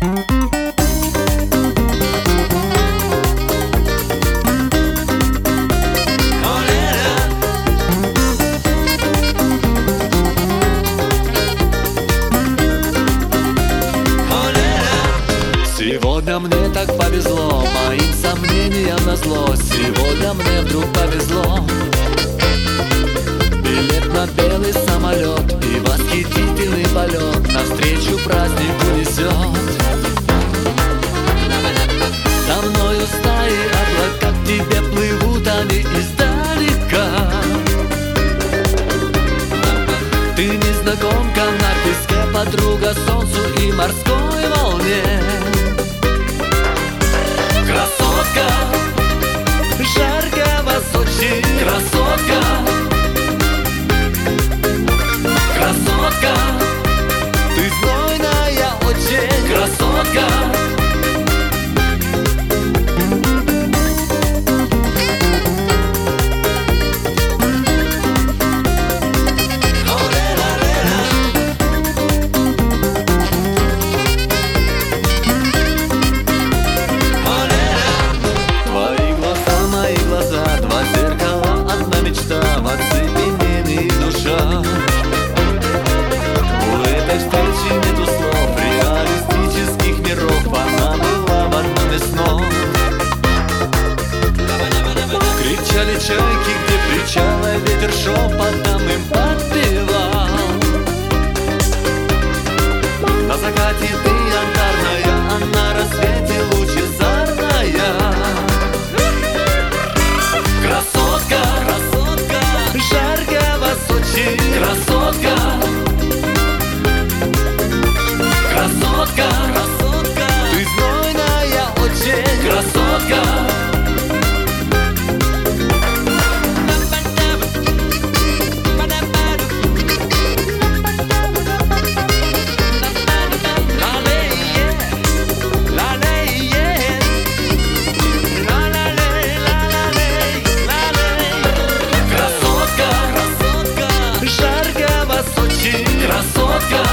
Сегодня мне так повезло, моим сомнениям назло. Сегодня мне вдруг повезло. Билет на белый самолет и восхитительный полет навстречу празднику несет. За мною стаи облака, к тебе плывут они издалека. Ты незнакомка на песке, подруга солнцу и морской волне. Красотка, жарко в Сочи, красотка, красотка, ты знойная очень, красотка. В оцепенении душа. У этой встречи нету слов, реалистических миров. Она была в одном из снов. Кричали чайки, где причала, ветер шепотом им подпевал. На закате ты янтарная, а на рассвете лучезарная. Красотка, жарко в Сочи, красотка, красотка, красотка, ты знойная очень, красотка. Красотка,